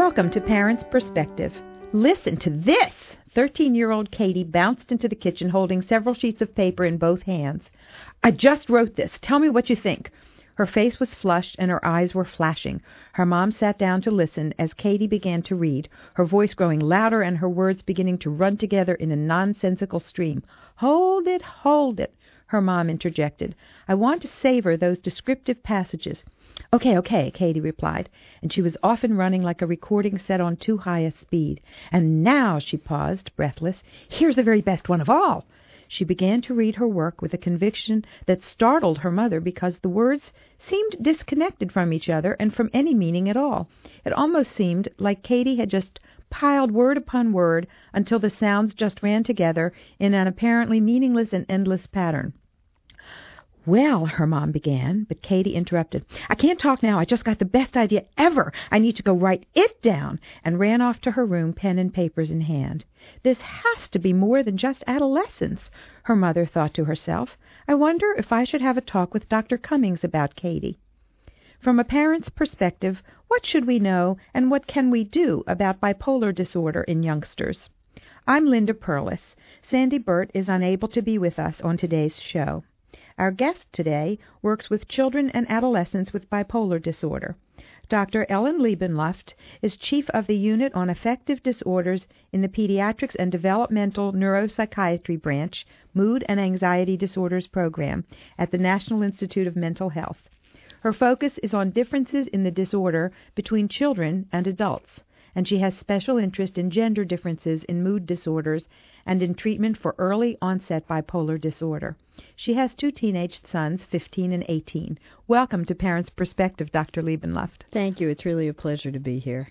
Welcome to Parents' Perspective. Listen to this! 13-year-old Katie bounced into the kitchen holding several sheets of paper in both hands. I just wrote this. Tell me what you think. Her face was flushed and her eyes were flashing. Her mom sat down to listen as Katie began to read, her voice growing louder and her words beginning to run together in a nonsensical stream. Hold it, her mom interjected. I want to savor those descriptive passages. Okay, Katie replied, and she was off and running like a recording set on too high a speed. And now, she paused, breathless, here's the very best one of all. She began to read her work with a conviction that startled her mother because the words seemed disconnected from each other and from any meaning at all. It almost seemed like Katie had just piled word upon word until the sounds just ran together in an apparently meaningless and endless pattern. Well, her mom began, but Katie interrupted. I can't talk now. I just got the best idea ever. I need to go write it down, and ran off to her room, pen and papers in hand. This has to be more than just adolescence, her mother thought to herself. I wonder if I should have a talk with Dr. Cummings about Katie. From a parent's perspective, what should we know and what can we do about bipolar disorder in youngsters? I'm Linda Perlis. Sandy Burt is unable to be with us on today's show. Our guest today works with children and adolescents with bipolar disorder. Dr. Ellen Liebenluft is chief of the Unit on Affective Disorders in the Pediatrics and Developmental Neuropsychiatry Branch, Mood and Anxiety Disorders Program at the National Institute of Mental Health. Her focus is on differences in the disorder between children and adults, and she has special interest in gender differences in mood disorders and in treatment for early-onset bipolar disorder. She has two teenage sons, 15 and 18. Welcome to Parents' Perspective, Dr. Liebenluft. Thank you. It's really a pleasure to be here.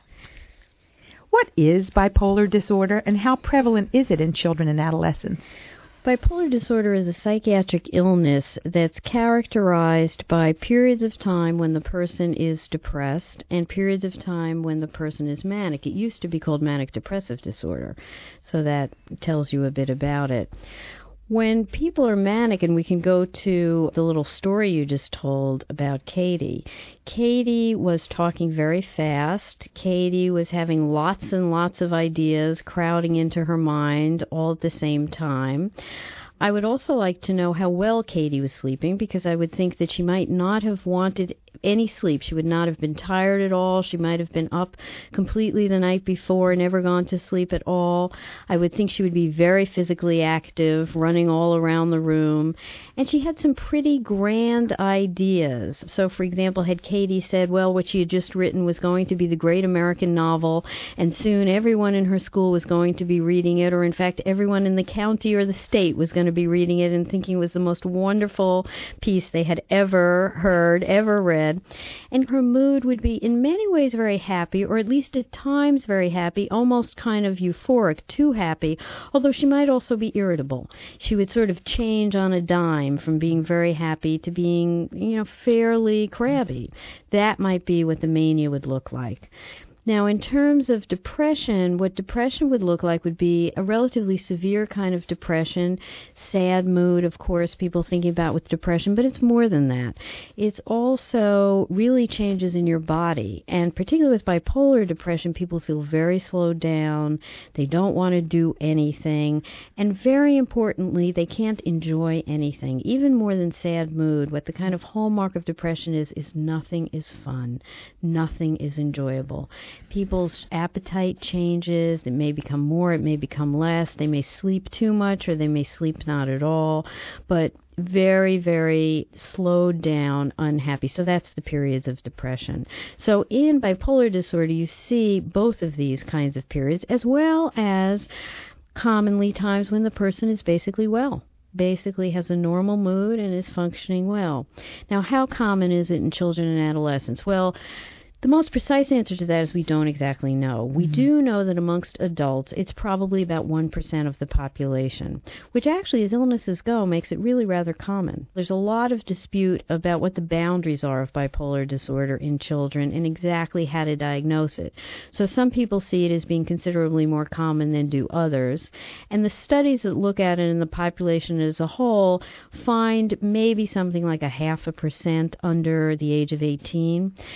What is bipolar disorder, and how prevalent is it in children and adolescents? Bipolar disorder is a psychiatric illness that's characterized by periods of time when the person is depressed and periods of time when the person is manic. It used to be called manic depressive disorder, so that tells you a bit about it. When people are manic, and we can go to the little story you just told about Katie. Katie was talking very fast. Katie was having lots and lots of ideas crowding into her mind all at the same time. I would also like to know how well Katie was sleeping, because I would think that she might not have wanted any sleep. She would not have been tired at all. She might have been up completely the night before, never gone to sleep at all. I would think she would be very physically active, running all around the room. And she had some pretty grand ideas. So, for example, had Katie said, well, what she had just written was going to be the great American novel, and soon everyone in her school was going to be reading it, or in fact everyone in the county or the state was going to be reading it and thinking it was the most wonderful piece they had ever heard, ever read. And her mood would be in many ways very happy, or at least at times very happy, almost kind of euphoric, too happy, although she might also be irritable. She would sort of change on a dime from being very happy to being, fairly crabby. That might be what the mania would look like. Now, in terms of depression, what depression would look like would be a relatively severe kind of depression, sad mood, of course, people thinking about with depression, but it's more than that. It's also really changes in your body, and particularly with bipolar depression, people feel very slowed down, they don't want to do anything, and very importantly, they can't enjoy anything. Even more than sad mood, what the kind of hallmark of depression is nothing is fun, nothing is enjoyable. People's appetite changes. It may become more, it may become less. They may sleep too much or they may sleep not at all. But very, very slowed down, unhappy. So that's the periods of depression. So in bipolar disorder, you see both of these kinds of periods, as well as commonly times when the person is basically well. Basically has a normal mood and is functioning well. Now, how common is it in children and adolescents? Well, the most precise answer to that is we don't exactly know. We do know that amongst adults, it's probably about 1% of the population, which actually, as illnesses go, makes it really rather common. There's a lot of dispute about what the boundaries are of bipolar disorder in children and exactly how to diagnose it. So some people see it as being considerably more common than do others. And the studies that look at it in the population as a whole find maybe something like 0.5% under the age of 18.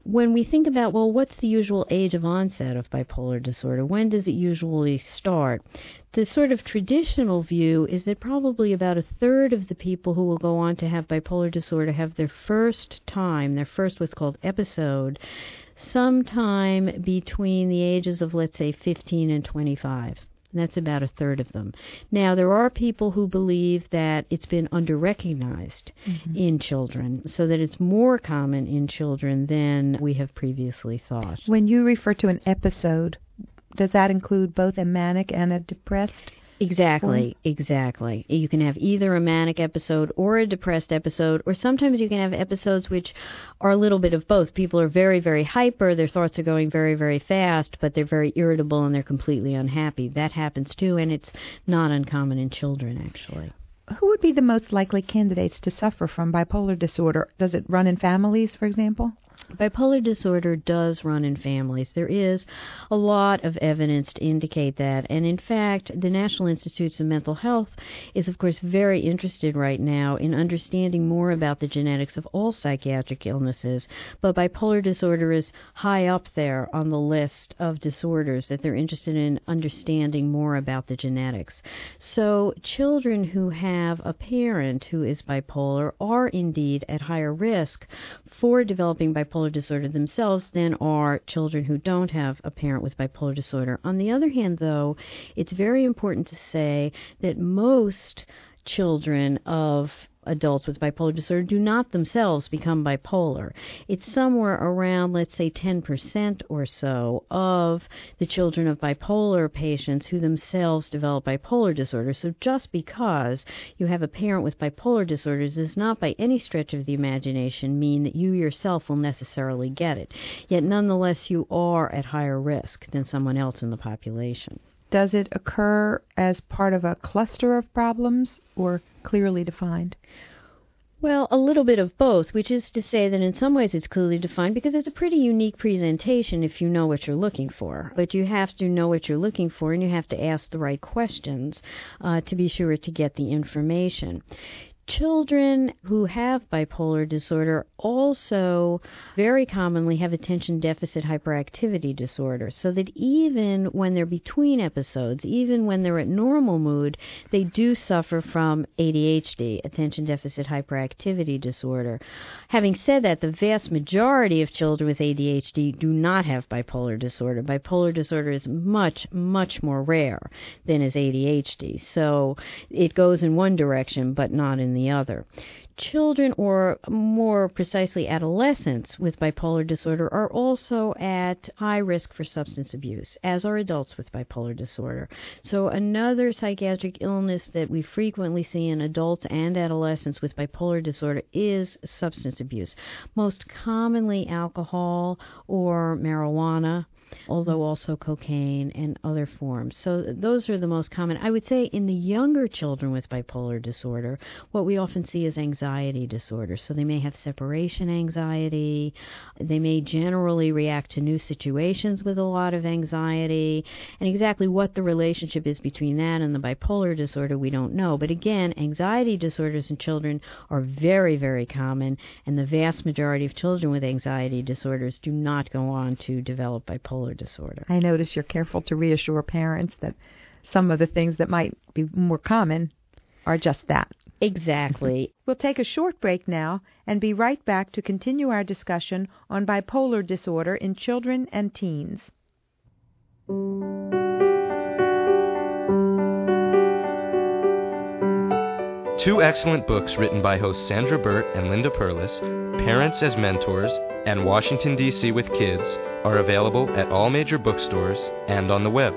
When we think about, well, what's the usual age of onset of bipolar disorder? When does it usually start? The sort of traditional view is that probably about a third of the people who will go on to have bipolar disorder have their first what's called episode, sometime between the ages of, let's say, 15 and 25. That's about a third of them. Now, there are people who believe that it's been under-recognized in children, so that it's more common in children than we have previously thought. When you refer to an episode, does that include both a manic and a depressed? Exactly. You can have either a manic episode or a depressed episode, or sometimes you can have episodes which are a little bit of both. People are very, very hyper, their thoughts are going very, very fast, but they're very irritable and they're completely unhappy. That happens too, and it's not uncommon in children, actually. Who would be the most likely candidates to suffer from bipolar disorder? Does it run in families, for example? Bipolar disorder does run in families. There is a lot of evidence to indicate that. And in fact, the National Institutes of Mental Health is, of course, very interested right now in understanding more about the genetics of all psychiatric illnesses. But bipolar disorder is high up there on the list of disorders that they're interested in understanding more about the genetics. So children who have a parent who is bipolar are indeed at higher risk for developing bipolar disorder themselves than are children who don't have a parent with bipolar disorder. On the other hand, though, it's very important to say that most children of adults with bipolar disorder do not themselves become bipolar. It's somewhere around, let's say, 10% or so of the children of bipolar patients who themselves develop bipolar disorder. So just because you have a parent with bipolar disorder does not by any stretch of the imagination mean that you yourself will necessarily get it. Yet nonetheless, you are at higher risk than someone else in the population. Does it occur as part of a cluster of problems or clearly defined? Well, a little bit of both, which is to say that in some ways it's clearly defined because it's a pretty unique presentation if you know what you're looking for. But you have to know what you're looking for, and you have to ask the right questions to be sure to get the information. Children who have bipolar disorder also very commonly have attention deficit hyperactivity disorder, so that even when they're between episodes, even when they're at normal mood, they do suffer from ADHD, attention deficit hyperactivity disorder. Having said that, the vast majority of children with ADHD do not have bipolar disorder. Bipolar disorder is much, much more rare than is ADHD, so it goes in one direction but not in the other. Children, or more precisely adolescents with bipolar disorder, are also at high risk for substance abuse, as are adults with bipolar disorder. So another psychiatric illness that we frequently see in adults and adolescents with bipolar disorder is substance abuse, most commonly alcohol or marijuana, although also cocaine and other forms. So those are the most common. I would say in the younger children with bipolar disorder, what we often see is anxiety disorder. So they may have separation anxiety. They may generally react to new situations with a lot of anxiety. And exactly what the relationship is between that and the bipolar disorder, we don't know. But again, anxiety disorders in children are very, very common, and the vast majority of children with anxiety disorders do not go on to develop bipolar disorder. I notice you're careful to reassure parents that some of the things that might be more common are just that. Exactly. We'll take a short break now and be right back to continue our discussion on bipolar disorder in children and teens. Two excellent books written by hosts Sandra Burt and Linda Perlis, Parents as Mentors and Washington, D.C. with Kids, are available at all major bookstores and on the web.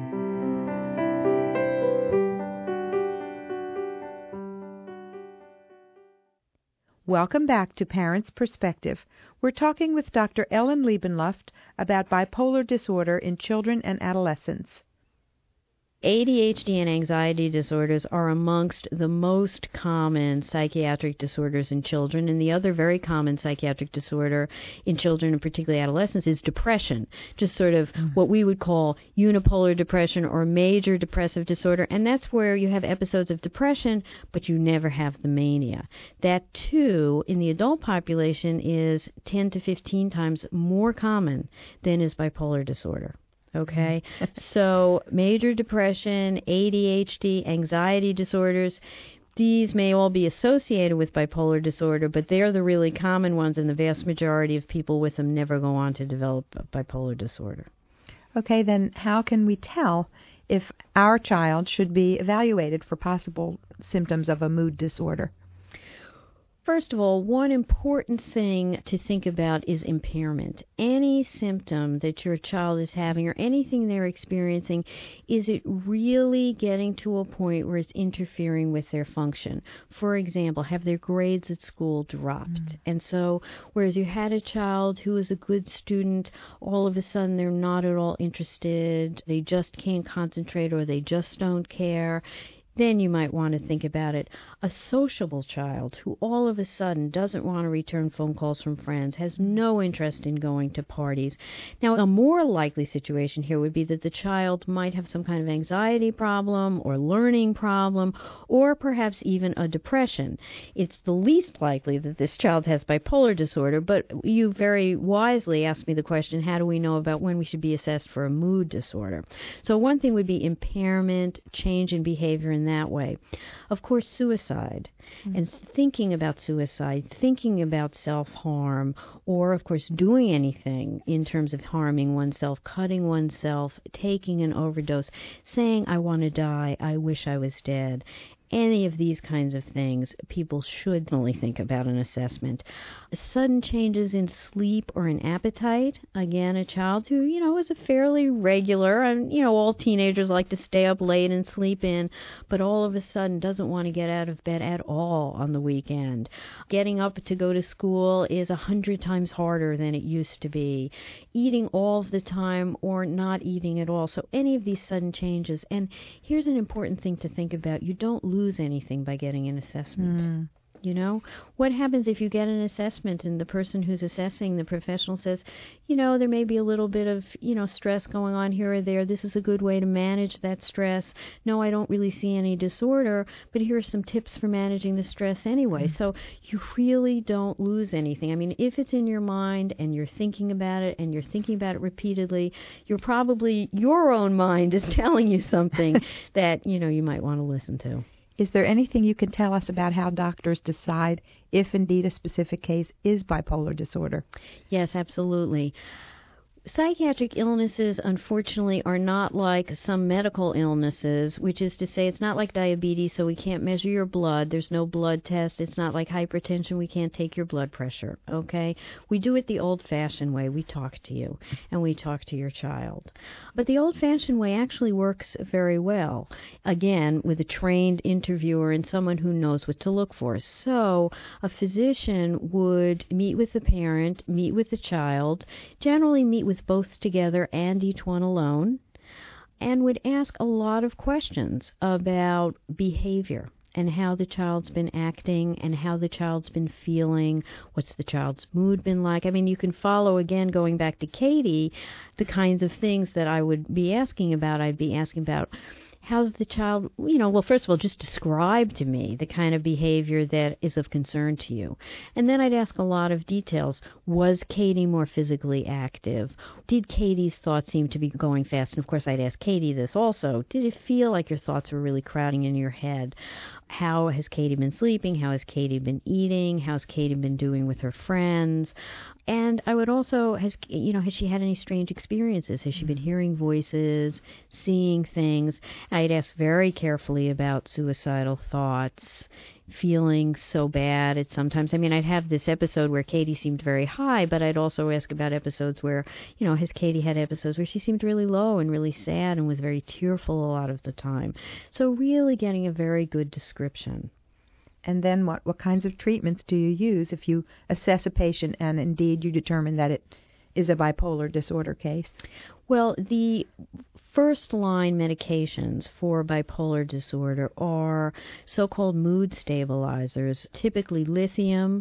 Welcome back to Parents' Perspective. We're talking with Dr. Ellen Liebenluft about bipolar disorder in children and adolescents. ADHD and anxiety disorders are amongst the most common psychiatric disorders in children, and the other very common psychiatric disorder in children, and particularly adolescents, is depression, just sort of what we would call unipolar depression or major depressive disorder, and that's where you have episodes of depression, but you never have the mania. That, too, in the adult population is 10 to 15 times more common than is bipolar disorder. Okay, so major depression, ADHD, anxiety disorders, these may all be associated with bipolar disorder, but they're the really common ones, and the vast majority of people with them never go on to develop bipolar disorder. Okay, then how can we tell if our child should be evaluated for possible symptoms of a mood disorder? First of all, one important thing to think about is impairment. Any symptom that your child is having or anything they're experiencing, is it really getting to a point where it's interfering with their function? For example, have their grades at school dropped? And so, whereas you had a child who is a good student, all of a sudden they're not at all interested, they just can't concentrate, or they just don't care, then you might want to think about it. A sociable child who all of a sudden doesn't want to return phone calls from friends, has no interest in going to parties. Now, a more likely situation here would be that the child might have some kind of anxiety problem or learning problem, or perhaps even a depression. It's the least likely that this child has bipolar disorder, but you very wisely asked me the question, how do we know about when we should be assessed for a mood disorder? So one thing would be impairment, change in behavior in that way. Of course, suicide, and thinking about suicide, thinking about self-harm, or, of course, doing anything in terms of harming oneself, cutting oneself, taking an overdose, saying, I want to die, I wish I was dead. Any of these kinds of things, people should only think about an assessment. Sudden changes in sleep or in appetite. Again, a child who, is a fairly regular, and, all teenagers like to stay up late and sleep in, but all of a sudden doesn't want to get out of bed at all on the weekend. Getting up to go to school is 100 times harder than it used to be. Eating all of the time or not eating at all. So any of these sudden changes. And here's an important thing to think about. You don't lose anything by getting an assessment. What happens if you get an assessment and the person who's assessing, the professional, says, there may be a little bit of, stress going on here or there. This is a good way to manage that stress. No, I don't really see any disorder, but here are some tips for managing the stress anyway. So you really don't lose anything. I mean, if it's in your mind and you're thinking about it and you're thinking about it repeatedly, your own mind is telling you something that, you might want to listen to. Is there anything you can tell us about how doctors decide if indeed a specific case is bipolar disorder? Yes, absolutely. Psychiatric illnesses, unfortunately, are not like some medical illnesses, which is to say it's not like diabetes, so we can't measure your blood. There's no blood test. It's not like hypertension. We can't take your blood pressure, okay? We do it the old-fashioned way. We talk to you, and we talk to your child. But the old-fashioned way actually works very well, again, with a trained interviewer and someone who knows what to look for. So a physician would meet with the parent, meet with the child, generally meet with both together and each one alone, and would ask a lot of questions about behavior and how the child's been acting and how the child's been feeling, what's the child's mood been like. I mean, you can follow, again, going back to Katie, the kinds of things that I would be asking about. I'd be asking about, how's the child, well, first of all, just describe to me the kind of behavior that is of concern to you. And then I'd ask a lot of details. Was Katie more physically active? Did Katie's thoughts seem to be going fast? And of course, I'd ask Katie this also. Did it feel like your thoughts were really crowding in your head? How has Katie been sleeping? How has Katie been eating? How's Katie been doing with her friends? And I would also, has she had any strange experiences? Has she been hearing voices, seeing things? I'd ask very carefully about suicidal thoughts, feeling so bad at sometimes. I mean, I'd have this episode where Katie seemed very high, but I'd also ask about episodes where, has Katie had episodes where she seemed really low and really sad and was very tearful a lot of the time. So really getting a very good description. And then what kinds of treatments do you use if you assess a patient and indeed you determine that it is a bipolar disorder case? Well, the first-line medications for bipolar disorder are so-called mood stabilizers, typically lithium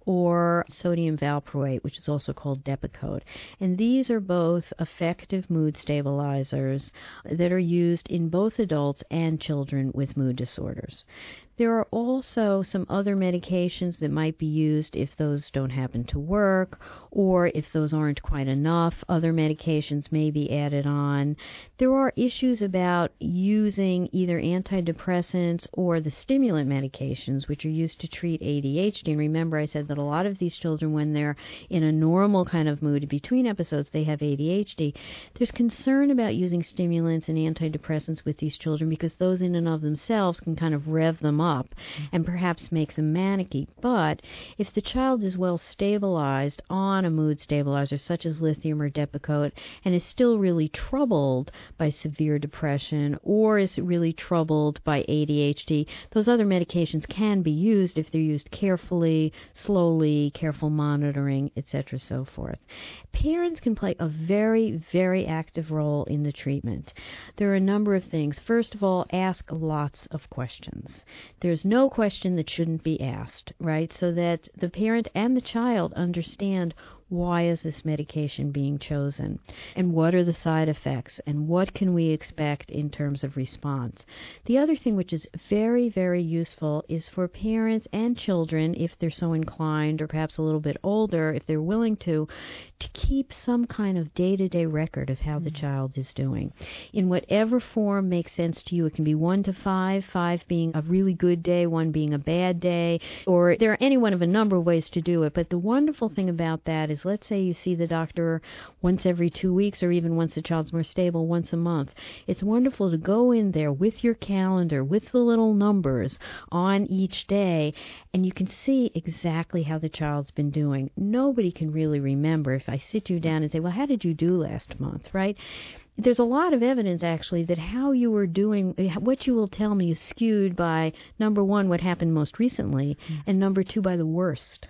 or sodium valproate, which is also called Depakote. And these are both effective mood stabilizers that are used in both adults and children with mood disorders. There are also some other medications that might be used if those don't happen to work, or if those aren't quite enough, other medications may be added on. There are issues about using either antidepressants or the stimulant medications, which are used to treat ADHD. And remember, I said that a lot of these children, when they're in a normal kind of mood between episodes, they have ADHD. There's concern about using stimulants and antidepressants with these children because those in and of themselves can kind of rev them up and perhaps make them manicky. But if the child is well stabilized on a mood stabilizer such as lithium or Depakote and is still really troubled by severe depression or is really troubled by ADHD, those other medications can be used if they're used carefully, slowly, careful monitoring, etc., so forth. Parents can play a very, very active role in the treatment. There are a number of things. First of all, ask lots of questions. There's no question that shouldn't be asked, right? So that the parent and the child understand why is this medication being chosen, and what are the side effects, and what can we expect in terms of response. The other thing which is very, very useful is for parents and children, if they're so inclined, or perhaps a little bit older, if they're willing to keep some kind of day-to-day record of how the child is doing. In whatever form makes sense to you. It can be 1 to 5, 5 being a really good day, 1 being a bad day, or there are any one of a number of ways to do it. But the wonderful thing about that is, let's say you see the doctor once every 2 weeks, or even once the child's more stable, once a month. It's wonderful to go in there with your calendar, with the little numbers on each day, and you can see exactly how the child's been doing. Nobody can really remember. If I sit you down and say, well, how did you do last month, right? There's a lot of evidence, actually, that how you were doing, what you will tell me is skewed by, number one, what happened most recently, and number two, by the worst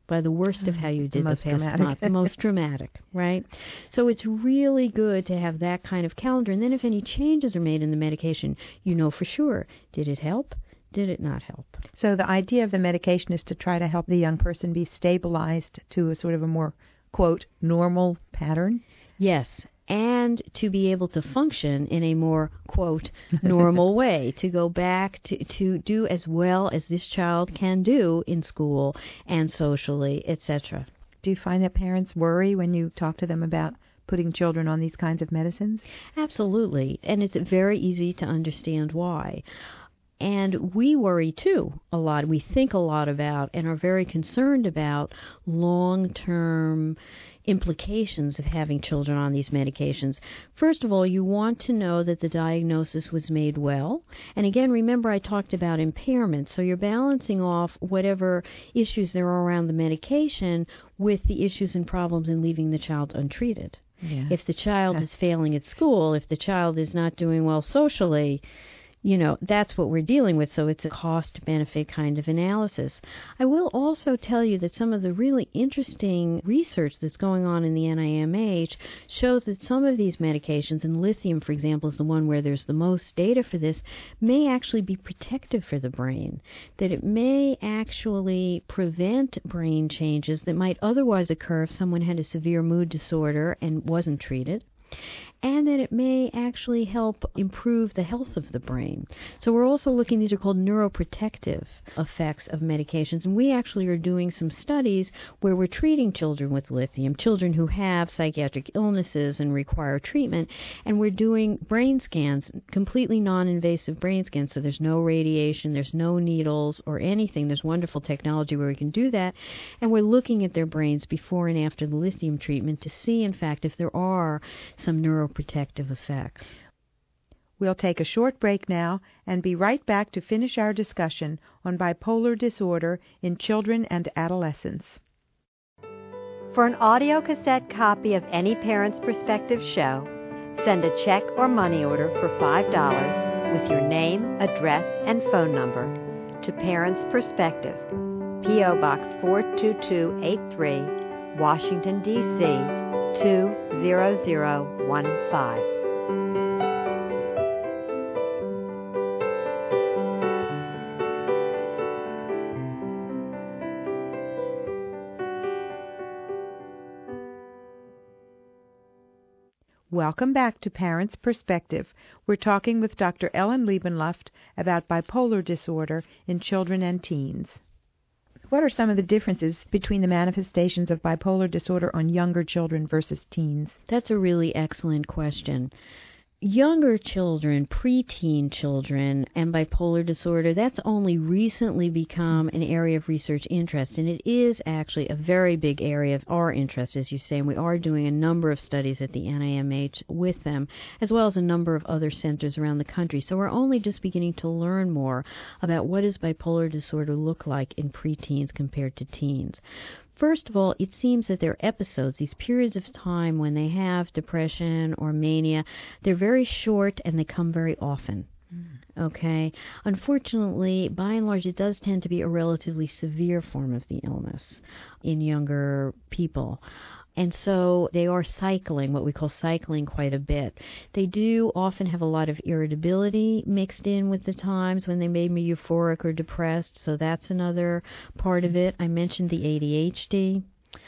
of how you did the past month, the most dramatic, right? So it's really good to have that kind of calendar. And then if any changes are made in the medication, you know for sure, did it help? Did it not help? So the idea of the medication is to try to help the young person be stabilized to a sort of a more, quote, normal pattern? Yes. And to be able to function in a more, quote, normal way, to go back to do as well as this child can do in school and socially, etc. Do you find that parents worry when you talk to them about putting children on these kinds of medicines? Absolutely. And it's very easy to understand why. And we worry, too, a lot. We think a lot about and are very concerned about long-term implications of having children on these medications. First of all, you want to know that the diagnosis was made well. And again, remember I talked about impairment. So you're balancing off whatever issues there are around the medication with the issues and problems in leaving the child untreated. Yeah. If the child is failing at school, if the child is not doing well socially, you know, that's what we're dealing with, so it's a cost-benefit kind of analysis. I will also tell you that some of the really interesting research that's going on in the NIMH shows that some of these medications, and lithium, for example, is the one where there's the most data for this, may actually be protective for the brain, that it may actually prevent brain changes that might otherwise occur if someone had a severe mood disorder and wasn't treated, and that it may actually help improve the health of the brain. So we're also looking, these are called neuroprotective effects of medications, and we actually are doing some studies where we're treating children with lithium, children who have psychiatric illnesses and require treatment, and we're doing brain scans, completely non-invasive brain scans, so there's no radiation, there's no needles or anything. There's wonderful technology where we can do that, and we're looking at their brains before and after the lithium treatment to see, in fact, if there are some neuroprotective effects. We'll take a short break now and be right back to finish our discussion on bipolar disorder in children and adolescents. For an audio cassette copy of any Parents Perspective show, send a check or money order for $5 with your name, address, and phone number to Parents Perspective, P.O. Box 42283, Washington, D.C., 20015. Welcome back to Parents' Perspective. We're talking with Dr. Ellen Liebenluft about bipolar disorder in children and teens. What are some of the differences between the manifestations of bipolar disorder on younger children versus teens? That's a really excellent question. Younger children, preteen children, and bipolar disorder, that's only recently become an area of research interest, and it is actually a very big area of our interest, as you say, and we are doing a number of studies at the NIMH with them, as well as a number of other centers around the country. So we're only just beginning to learn more about what does bipolar disorder look like in preteens compared to teens. First of all, it seems that their episodes, these periods of time when they have depression or mania, they're very short and they come very often. Okay? Unfortunately, by and large, it does tend to be a relatively severe form of the illness in younger people. And so they are cycling, what we call cycling, quite a bit. They do often have a lot of irritability mixed in with the times when they may be euphoric or depressed, so that's another part of it. I mentioned the ADHD.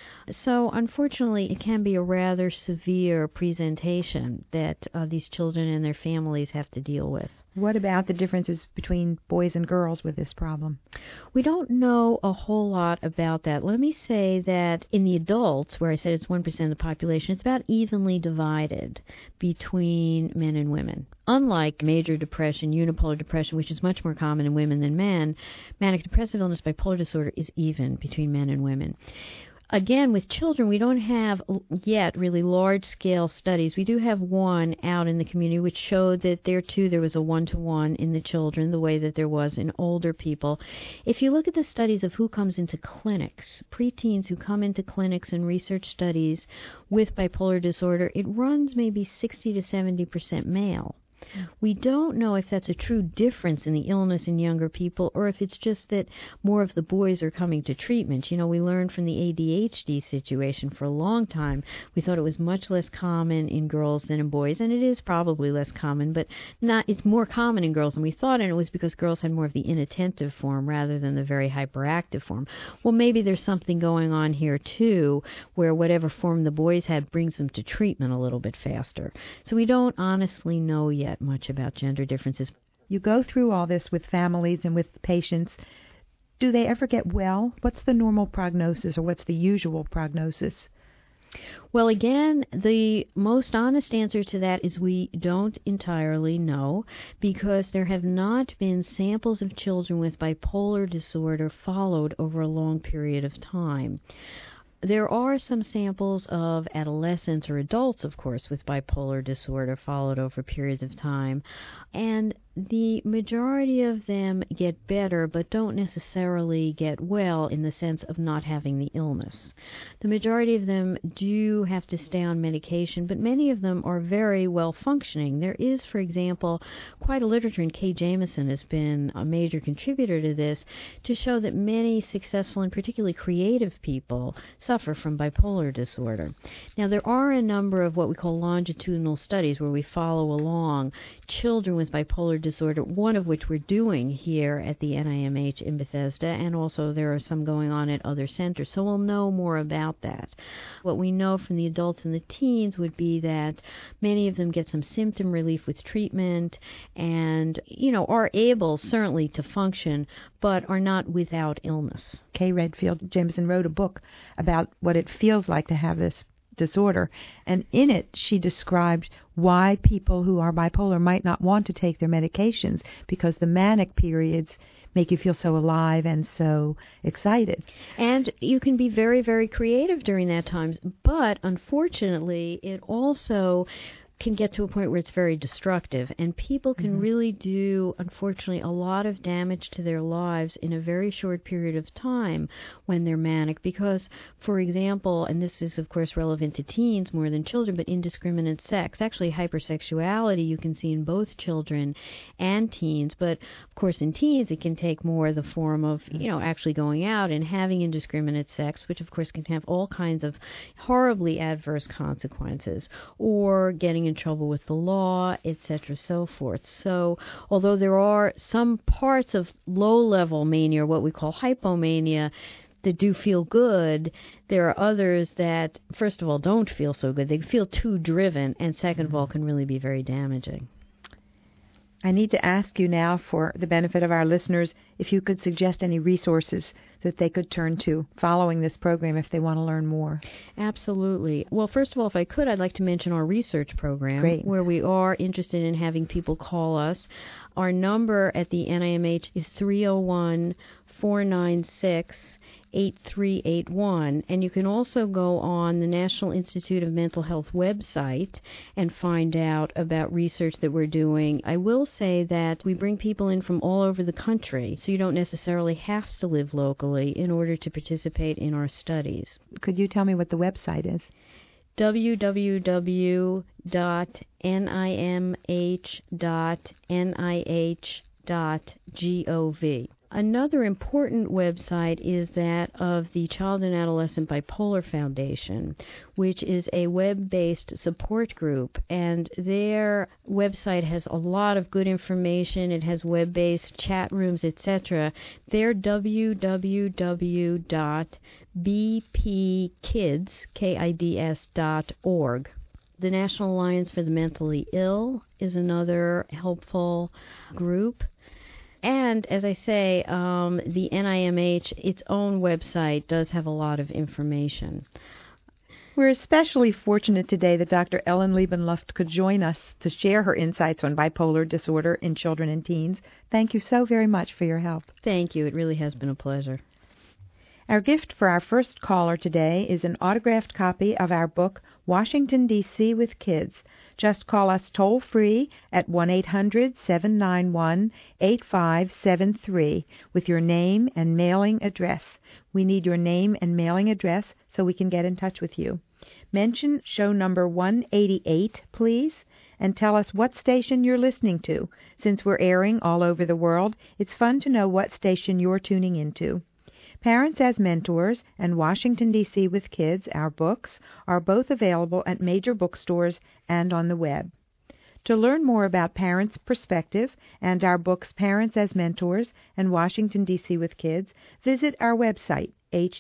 So, unfortunately, it can be a rather severe presentation that these children and their families have to deal with. What about the differences between boys and girls with this problem? We don't know a whole lot about that. Let me say that in the adults, where I said it's 1% of the population, it's about evenly divided between men and women. Unlike major depression, unipolar depression, which is much more common in women than men, manic depressive illness, bipolar disorder is even between men and women. Again, with children, we don't have yet really large-scale studies. We do have one out in the community which showed that there, too, there was a one-to-one in the children, the way that there was in older people. If you look at the studies of who comes into clinics, preteens who come into clinics and research studies with bipolar disorder, it runs maybe 60 to 70% male. We don't know if that's a true difference in the illness in younger people or if it's just that more of the boys are coming to treatment. You know, we learned from the ADHD situation for a long time. We thought it was much less common in girls than in boys, and it is probably less common, but it's more common in girls than we thought, and it was because girls had more of the inattentive form rather than the very hyperactive form. Well, maybe there's something going on here, too, where whatever form the boys had brings them to treatment a little bit faster. So we don't honestly know yet much about gender differences. You go through all this with families and with patients. Do they ever get well? What's the normal prognosis, or what's the usual prognosis? Well, again, the most honest answer to that is we don't entirely know, because there have not been samples of children with bipolar disorder followed over a long period of time. There are some samples of adolescents or adults, of course, with bipolar disorder followed over periods of time, and the majority of them get better but don't necessarily get well in the sense of not having the illness. The majority of them do have to stay on medication, but many of them are very well functioning. There is, for example, quite a literature, and Kay Jamison has been a major contributor to this, to show that many successful and particularly creative people suffer from bipolar disorder. Now, there are a number of what we call longitudinal studies where we follow along children with bipolar disorder, one of which we're doing here at the NIMH in Bethesda, and also there are some going on at other centers, so we'll know more about that. What we know from the adults and the teens would be that many of them get some symptom relief with treatment and, are able certainly to function, but are not without illness. Kay Redfield Jamison wrote a book about what it feels like to have this disorder, and in it she described why people who are bipolar might not want to take their medications, because the manic periods make you feel so alive and so excited. And you can be very, very creative during that time, but unfortunately it also can get to a point where it's very destructive, and people can really do, unfortunately, a lot of damage to their lives in a very short period of time when they're manic, because, for example, and this is of course relevant to teens more than children, but indiscriminate sex, actually hypersexuality you can see in both children and teens, but of course in teens it can take more the form of, actually going out and having indiscriminate sex, which of course can have all kinds of horribly adverse consequences, or getting in trouble with the law, etc., so forth. So, although there are some parts of low-level mania, what we call hypomania, that do feel good, there are others that, first of all, don't feel so good. They feel too driven, and second of all, can really be very damaging. I need to ask you now, for the benefit of our listeners, if you could suggest any resources that they could turn to following this program if they want to learn more. Absolutely. Well, first of all, if I could, I'd like to mention our research program. Great. Where we are interested in having people call us. Our number at the NIMH is 301-496-8381, and you can also go on the National Institute of Mental Health website and find out about research that we're doing. I will say that we bring people in from all over the country, so you don't necessarily have to live locally in order to participate in our studies. Could you tell me what the website is? www.nih.nih.gov. Another important website is that of the Child and Adolescent Bipolar Foundation, which is a web-based support group, and their website has a lot of good information. It has web-based chat rooms, etc. They're www.bpkids.org. The National Alliance for the Mentally Ill is another helpful group. And, as I say, the NIMH, its own website, does have a lot of information. We're especially fortunate today that Dr. Ellen Liebenluft could join us to share her insights on bipolar disorder in children and teens. Thank you so very much for your help. Thank you. It really has been a pleasure. Our gift for our first caller today is an autographed copy of our book, Washington, D.C. with Kids. Just call us toll-free at 1-800-791-8573 with your name and mailing address. We need your name and mailing address so we can get in touch with you. Mention show number 188, please, and tell us what station you're listening to. Since we're airing all over the world, it's fun to know what station you're tuning into. Parents as Mentors and Washington, D.C. with Kids, our books, are both available at major bookstores and on the web. To learn more about Parents' Perspective and our books Parents as Mentors and Washington, D.C. with Kids, visit our website,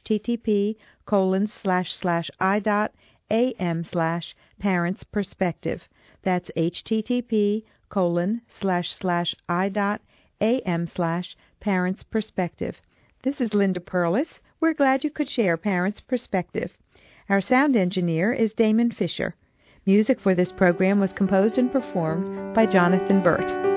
http://i.am/parentsperspective. That's http://i.am/parentsperspective. This is Linda Perlis. We're glad you could share Parents' Perspective. Our sound engineer is Damon Fisher. Music for this program was composed and performed by Jonathan Burt.